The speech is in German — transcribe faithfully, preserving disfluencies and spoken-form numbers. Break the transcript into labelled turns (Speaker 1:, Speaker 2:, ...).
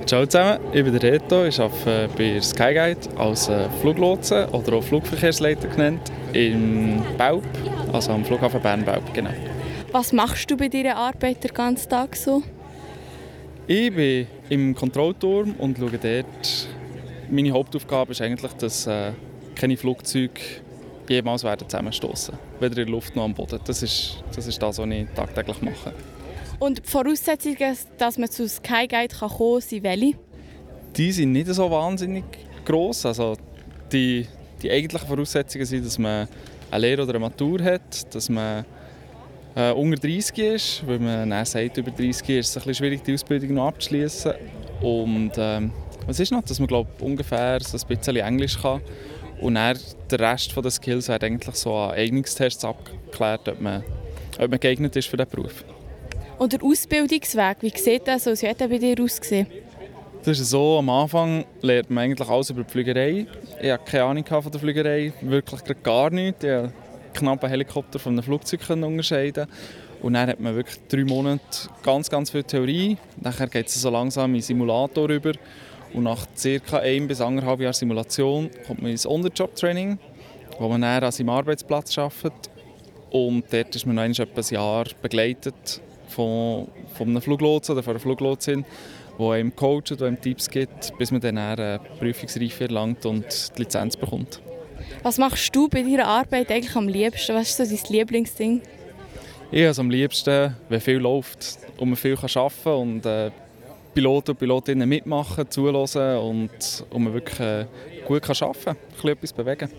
Speaker 1: Ciao zusammen, ich bin der Reto, ich arbeite bei Skyguide als äh, Fluglotse oder auch Flugverkehrsleiter genannt in Belp, also am Flughafen Bern-Belp, genau.
Speaker 2: Was machst du bei deiner Arbeit den ganzen Tag so?
Speaker 1: Ich bin im Kontrollturm und schaue dort. Meine Hauptaufgabe ist eigentlich, dass äh, keine Flugzeuge jemals werden zusammenstoßen, weder in der Luft noch am Boden. Das ist, das ist das, was ich tagtäglich mache.
Speaker 2: Und die Voraussetzungen, dass man zu Skyguide kommen kann, sind welche?
Speaker 1: Die sind nicht so wahnsinnig gross. Also die, die eigentlichen Voraussetzungen sind, dass man eine Lehre oder eine Matur hat, dass man äh, unter dreißig ist, weil man dann sagt, über dreißig ist es ein bisschen schwierig, die Ausbildung noch abzuschließen. Und ähm, was ist noch? Dass man glaub, ungefähr so ein bisschen Englisch kann. Und dann der Rest der Skills wird eigentlich so an Eignungstests abgeklärt, ob man, ob man geeignet ist für diesen Beruf.
Speaker 2: Und der Ausbildungsweg, wie sieht das aus? Wie hat er bei dir ausgesehen?
Speaker 1: Das ist so, am Anfang lernt man eigentlich alles über die Fliegerei. Ich hatte keine Ahnung von der Fliegerei, wirklich gar nichts. Ich konnte knapp einen Helikopter von einem Flugzeug unterscheiden. Und dann hat man wirklich drei Monate ganz, ganz viel Theorie. Nachher geht es so langsam in den Simulator über. Und nach ca. ein bis anderthalb Jahren Simulation kommt man ins On-the-Job-Training, wo man dann an seinem Arbeitsplatz arbeitet. Und dort ist man noch etwa ein Jahr begleitet von, von einem Fluglotsen oder von einer Fluglotsin, der einem coacht, der einem Tipps gibt, bis man dann eine Prüfungsreife erlangt und die Lizenz bekommt.
Speaker 2: Was machst du bei deiner Arbeit eigentlich am liebsten? Was ist so dein Lieblingsding?
Speaker 1: Ich habe es am liebsten, wenn viel läuft und man viel arbeiten kann und äh, Piloten und Pilotinnen mitmachen, zuhören und, und man wirklich äh, gut arbeiten kann, ein bisschen etwas bewegen.